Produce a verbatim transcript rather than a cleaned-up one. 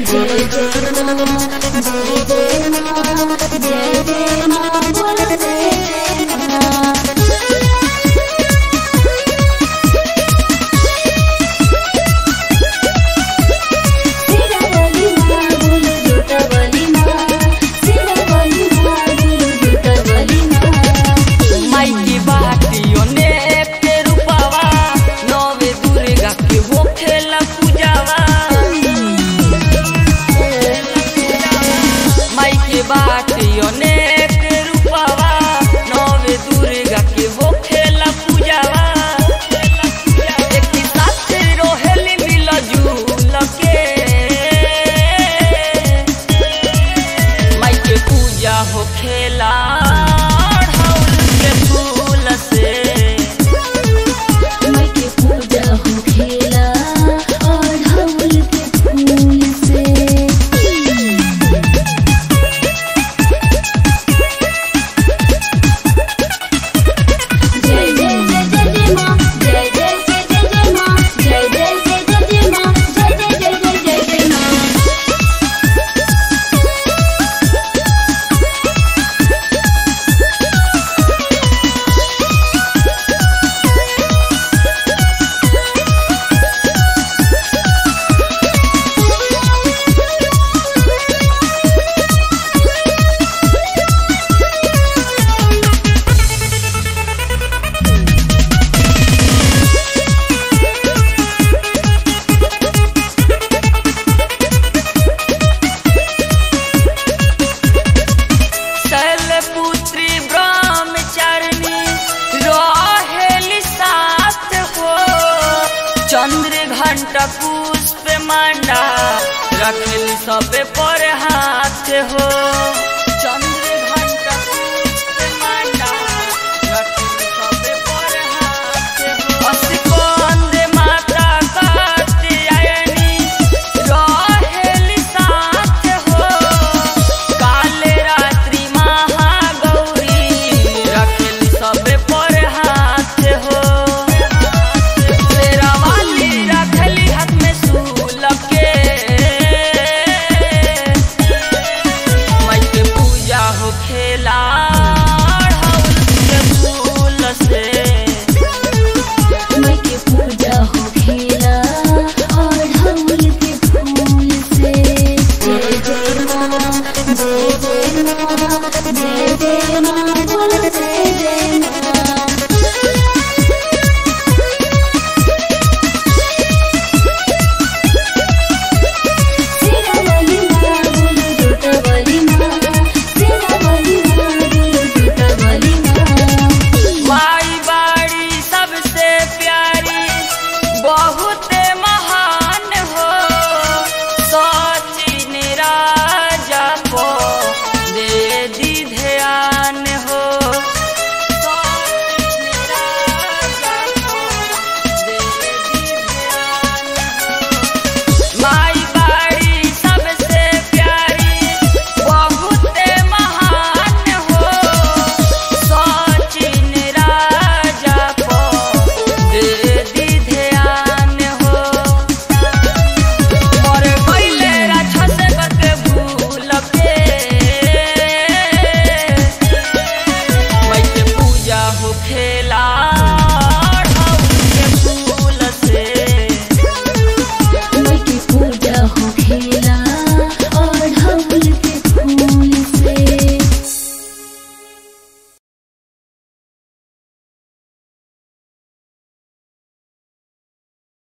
जय जय माँ जय जय माँ जय जय माँ बोलो जय जय माँ। हो खेला ढोल के फूल से माई के पूजा हो खेला और ढोल के फूल से। जय जय जय जय जय माँ जय जय जय जय जय माँ जय जय जय जय जय माँ जय जय जय जय जय जय माँ। चंद्र घंटा पुष्प मंडा रखली सबे पर हाथ हो।